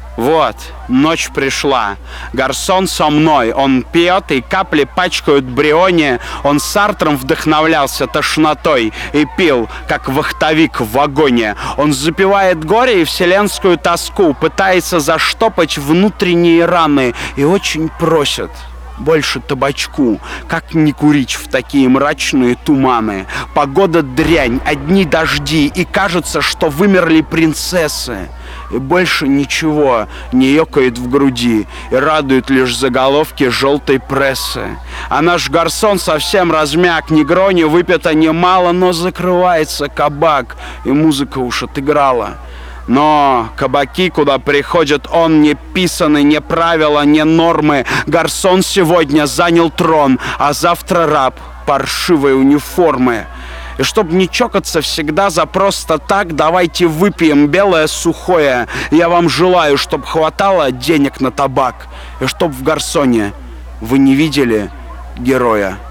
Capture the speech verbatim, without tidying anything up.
Вот, ночь пришла. Гарсон со мной. Он пьет, и капли пачкают Бриони. Он Сартром вдохновлялся тошнотой и пил, как вахтовик в вагоне. Он запивает горе и вселенскую тоску, пытается заштопать внутренние раны и очень просит больше табачку. Как не курить в такие мрачные туманы? Погода дрянь, одни дожди, и кажется, что вымерли принцессы. И больше ничего не ёкает в груди, и радует лишь заголовки желтой прессы. А наш гарсон совсем размяк, негрони выпито немало, но закрывается кабак, и музыка уж отыграла. Но кабаки, куда приходит он, не писаны, не правила, не нормы. Гарсон сегодня занял трон, а завтра раб паршивой униформы. И чтоб не чокаться всегда за просто так, давайте выпьем белое сухое. Я вам желаю, чтоб хватало денег на табак, и чтоб в гарсоне вы не видели героя.